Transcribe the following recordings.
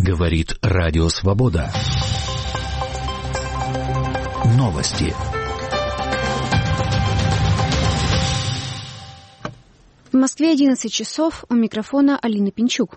Говорит Радио Свобода. Новости. В Москве 11 часов. У микрофона Алина Пинчук.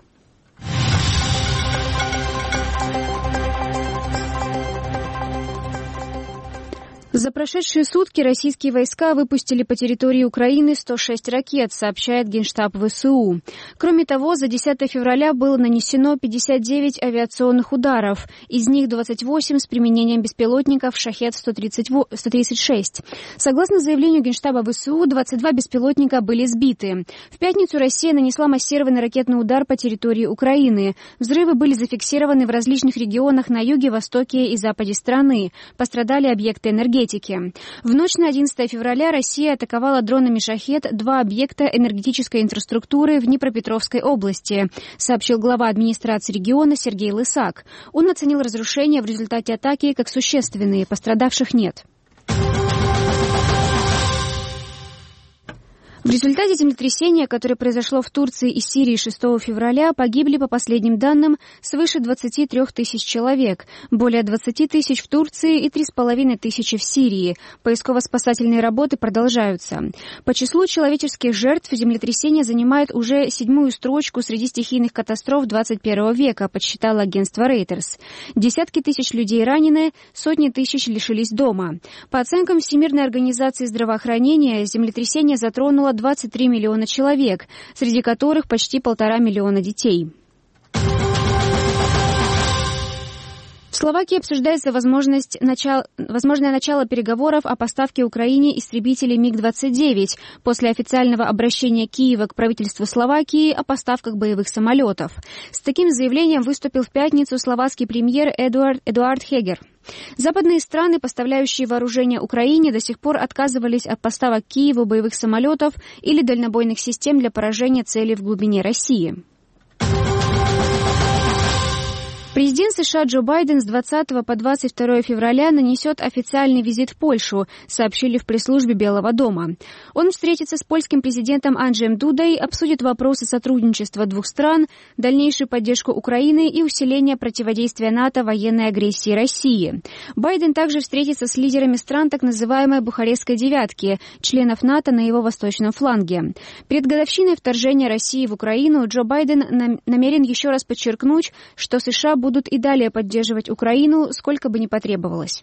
За прошедшие сутки российские войска выпустили по территории Украины 106 ракет, сообщает Генштаб ВСУ. Кроме того, за 10 февраля было нанесено 59 авиационных ударов, из них 28 с применением беспилотников «Шахед-136». Согласно заявлению Генштаба ВСУ, 22 беспилотника были сбиты. В пятницу Россия нанесла массированный ракетный удар по территории Украины. Взрывы были зафиксированы в различных регионах на юге, востоке и западе страны. Пострадали объекты энергетики. В ночь на 11 февраля Россия атаковала дронами «Шахед» 2 объекта энергетической инфраструктуры в Днепропетровской области, сообщил глава администрации региона Сергей Лысак. Он оценил разрушения в результате атаки как существенные, пострадавших нет. В результате землетрясения, которое произошло в Турции и Сирии 6 февраля, погибли, по последним данным, свыше 23 тысяч человек, более 20 тысяч в Турции и 3,5 тысячи в Сирии. Поисково-спасательные работы продолжаются. По числу человеческих жертв землетрясение занимает уже 7-ю строчку среди стихийных катастроф 21 века, подсчитало агентство Reuters. Десятки тысяч людей ранены, сотни тысяч лишились дома. По оценкам Всемирной организации здравоохранения, землетрясение затронуло 23 миллиона человек, среди которых почти 1,5 миллиона детей. В Словакии обсуждается возможное начало переговоров о поставке Украине истребителей МиГ-29 после официального обращения Киева к правительству Словакии о поставках боевых самолетов. С таким заявлением выступил в пятницу словацкий премьер Эдуард Хегер. Западные страны, поставляющие вооружение Украине, до сих пор отказывались от поставок Киеву боевых самолетов или дальнобойных систем для поражения целей в глубине России. Президент США Джо Байден с 20 по 22 февраля нанесет официальный визит в Польшу, сообщили в пресс-службе Белого дома. Он встретится с польским президентом Анджеем Дудой, обсудит вопросы сотрудничества двух стран, дальнейшую поддержку Украины и усиление противодействия НАТО военной агрессии России. Байден также встретится с лидерами стран так называемой Бухарестской девятки, членов НАТО на его восточном фланге. Перед годовщиной вторжения России в Украину Джо Байден намерен еще раз подчеркнуть, что США будут и далее поддерживать Украину, сколько бы ни потребовалось.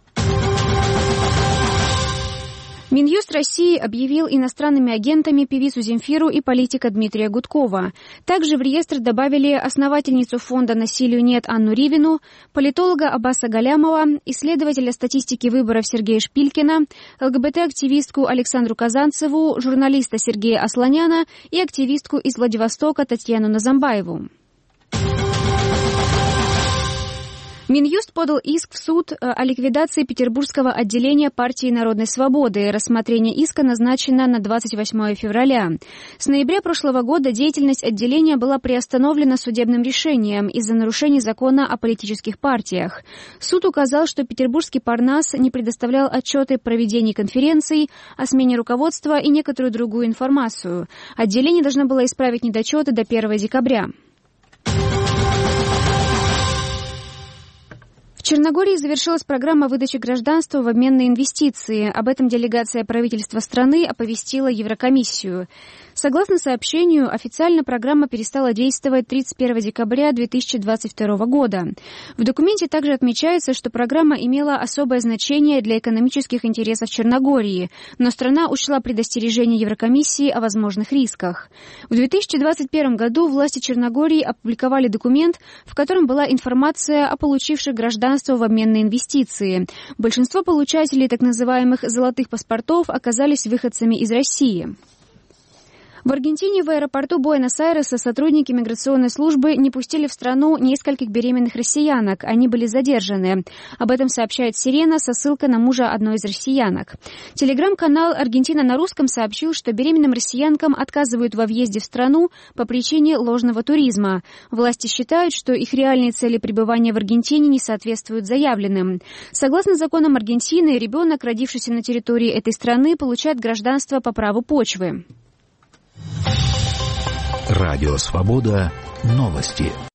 Минюст России объявил иностранными агентами певицу Земфиру и политика Дмитрия Гудкова. Также в реестр добавили основательницу фонда «Насилию нет» Анну Ривину, политолога Аббаса Галямова, исследователя статистики выборов Сергея Шпилькина, ЛГБТ-активистку Александру Казанцеву, журналиста Сергея Асланяна и активистку из Владивостока Татьяну Назамбаеву. Минюст подал иск в суд о ликвидации Петербургского отделения партии Народной Свободы. Рассмотрение иска назначено на 28 февраля. С ноября прошлого года деятельность отделения была приостановлена судебным решением из-за нарушений закона о политических партиях. Суд указал, что Петербургский Парнас не предоставлял отчеты о проведении конференций, о смене руководства и некоторую другую информацию. Отделение должно было исправить недочеты до 1 декабря. В Черногории завершилась программа выдачи гражданства в обмен на инвестиции. Об этом делегация правительства страны оповестила Еврокомиссию. Согласно сообщению, официально программа перестала действовать 31 декабря 2022 года. В документе также отмечается, что программа имела особое значение для экономических интересов Черногории, но страна учла предостережение Еврокомиссии о возможных рисках. В 2021 году власти Черногории опубликовали документ, в котором была информация о получивших гражданство в обмен на инвестиции. Большинство получателей так называемых «золотых паспортов» оказались выходцами из России. В Аргентине в аэропорту Буэнос-Айреса сотрудники миграционной службы не пустили в страну нескольких беременных россиянок. Они были задержаны. Об этом сообщает «Сирена» со ссылкой на мужа одной из россиянок. Телеграм-канал «Аргентина на русском» сообщил, что беременным россиянкам отказывают во въезде в страну по причине ложного туризма. Власти считают, что их реальные цели пребывания в Аргентине не соответствуют заявленным. Согласно законам Аргентины, ребенок, родившийся на территории этой страны, получает гражданство по праву почвы. Радио Свобода. Новости.